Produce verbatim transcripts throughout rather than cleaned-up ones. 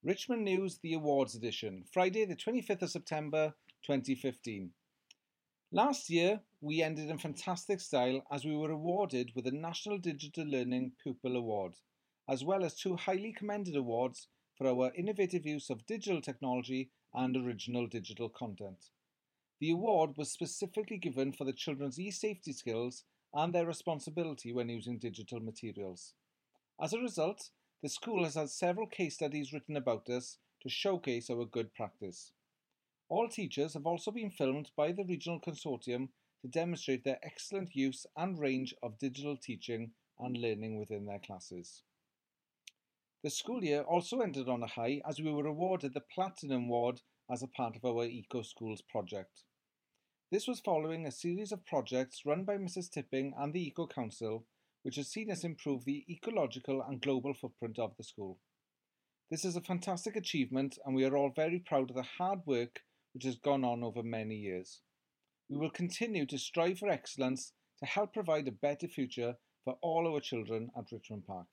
Richmond News, the Awards Edition, Friday the twenty-fifth of September twenty fifteen. Last year, we ended in fantastic style as we were awarded with the National Digital Learning Pupil Award, as well as two highly commended awards for our innovative use of digital technology and original digital content. The award was specifically given for the children's e-safety skills and their responsibility when using digital materials. As a result, the school has had several case studies written about us to showcase our good practice. All teachers have also been filmed by the regional consortium to demonstrate their excellent use and range of digital teaching and learning within their classes. The school year also ended on a high as we were awarded the Platinum Award as a part of our Eco Schools project. This was following a series of projects run by Missus Tipping and the Eco Council, which has seen us improve the ecological and global footprint of the school. This is a fantastic achievement and we are all very proud of the hard work which has gone on over many years. We will continue to strive for excellence to help provide a better future for all our children at Richmond Park.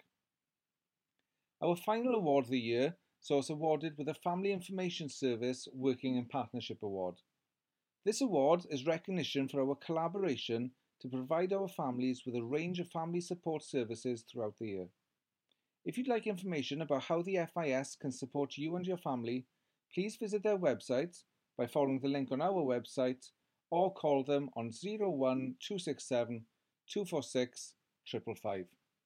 Our final award of the year saw us awarded with the Family Information Service Working in Partnership Award. This award is recognition for our collaboration to provide our families with a range of family support services throughout the year. If you'd like information about how the F I S can support you and your family, please visit their website by following the link on our website or call them on zero one two six seven two four six five five five.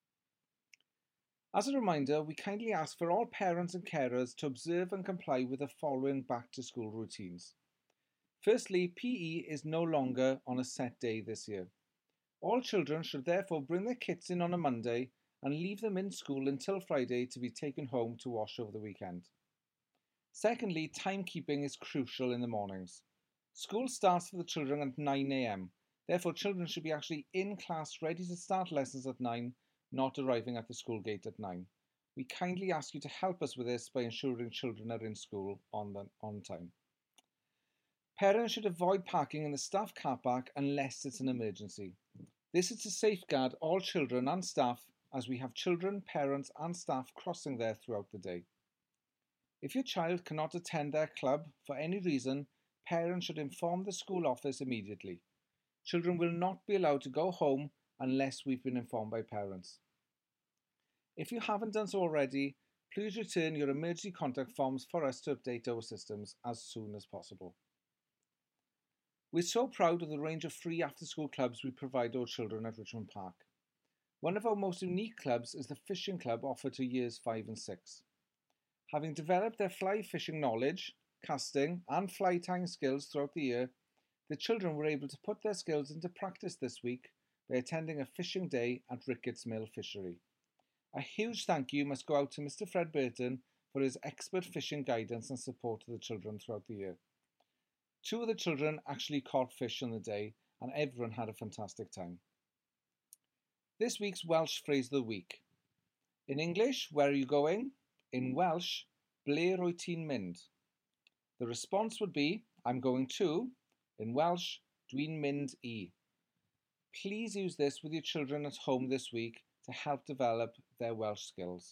As a reminder, we kindly ask for all parents and carers to observe and comply with the following back-to-school routines. Firstly, P E is no longer on a set day this year. All children should therefore bring their kits in on a Monday and leave them in school until Friday to be taken home to wash over the weekend. Secondly, timekeeping is crucial in the mornings. School starts for the children at nine a m. Therefore, children should be actually in class ready to start lessons at nine, not arriving at the school gate at nine. We kindly ask you to help us with this by ensuring children are in school on, the, on time. Parents should avoid parking in the staff car park unless it's an emergency. This is to safeguard all children and staff as we have children, parents and staff crossing there throughout the day. If your child cannot attend their club for any reason, parents should inform the school office immediately. Children will not be allowed to go home unless we've been informed by parents. If you haven't done so already, please return your emergency contact forms for us to update our systems as soon as possible. We're so proud of the range of free after-school clubs we provide our children at Richmond Park. One of our most unique clubs is the fishing club offered to years five and six. Having developed their fly fishing knowledge, casting and fly tying skills throughout the year, the children were able to put their skills into practice this week by attending a fishing day at Ricketts Mill Fishery. A huge thank you must go out to Mister Fred Burton for his expert fishing guidance and support to the children throughout the year. Two of the children actually caught fish on the day and everyone had a fantastic time. This week's Welsh phrase of the week. In English, where are you going? In Welsh, ble rwyt ti'n mynd? The response would be, I'm going to. In Welsh, dwi'n mynd I. Please use this with your children at home this week to help develop their Welsh skills.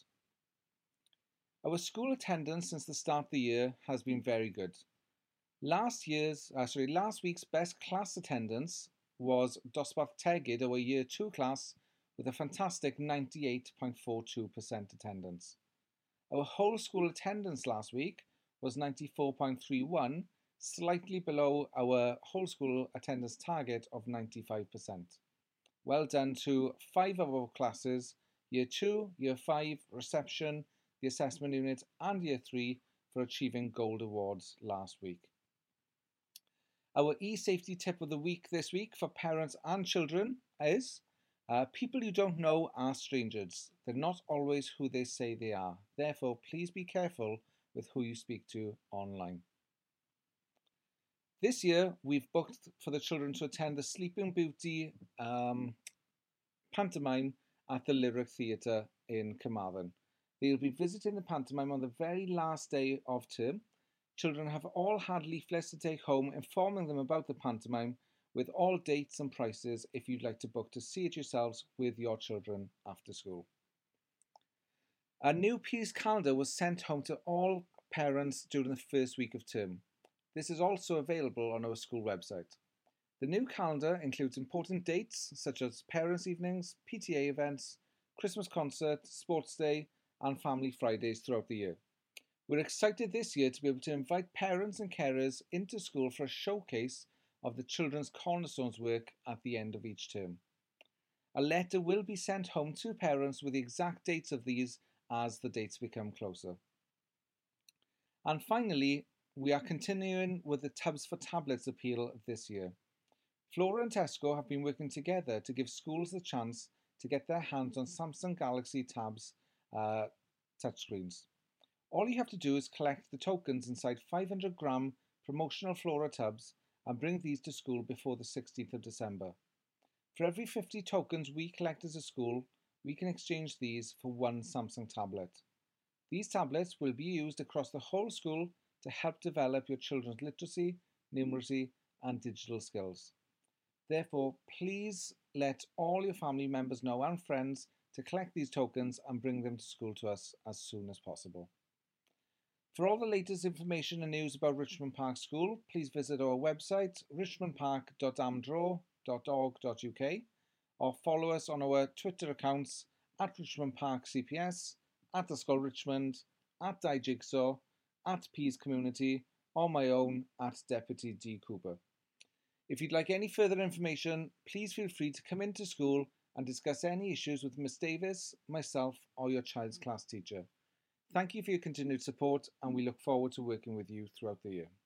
Our school attendance since the start of the year has been very good. Last year's, uh, sorry, last week's best class attendance was Dosbarth Tegid, our year two class, with a fantastic ninety-eight point four two percent attendance. Our whole school attendance last week was ninety-four point three one, slightly below our whole school attendance target of ninety-five percent. Well done to five of our classes, year two, year five, reception, the assessment unit and year three for achieving gold awards last week. Our e-safety tip of the week this week for parents and children is uh, people you don't know are strangers. They're not always who they say they are. Therefore, please be careful with who you speak to online. This year, we've booked for the children to attend the Sleeping Beauty um, pantomime at the Lyric Theatre in Carmarthen. They'll be visiting the pantomime on the very last day of term. Children have all had leaflets to take home informing them about the pantomime with all dates and prices if you'd like to book to see it yourselves with your children after school. A new Peas calendar was sent home to all parents during the first week of term. This is also available on our school website. The new calendar includes important dates such as parents' evenings, P T A events, Christmas concert, sports day, and family Fridays throughout the year. We're excited this year to be able to invite parents and carers into school for a showcase of the Children's Cornerstones work at the end of each term. A letter will be sent home to parents with the exact dates of these as the dates become closer. And finally, we are continuing with the Tubs for Tablets appeal this year. Flora and Tesco have been working together to give schools the chance to get their hands on Samsung Galaxy Tabs uh, touchscreens. All you have to do is collect the tokens inside five hundred gram promotional Flora tubs and bring these to school before the sixteenth of December. For every fifty tokens we collect as a school, we can exchange these for one Samsung tablet. These tablets will be used across the whole school to help develop your children's literacy, numeracy, and digital skills. Therefore, please let all your family members know and friends to collect these tokens and bring them to school to us as soon as possible. For all the latest information and news about Richmond Park School, please visit our website richmond park dot amdro dot org dot U K or follow us on our Twitter accounts at Richmond Park C P S, at Ysgol Richmond, at DiJigsaw, at Peas Community, or my own at Deputy D Cooper. If you'd like any further information, please feel free to come into school and discuss any issues with Miss Davis, myself, or your child's class teacher. Thank you for your continued support, and we look forward to working with you throughout the year.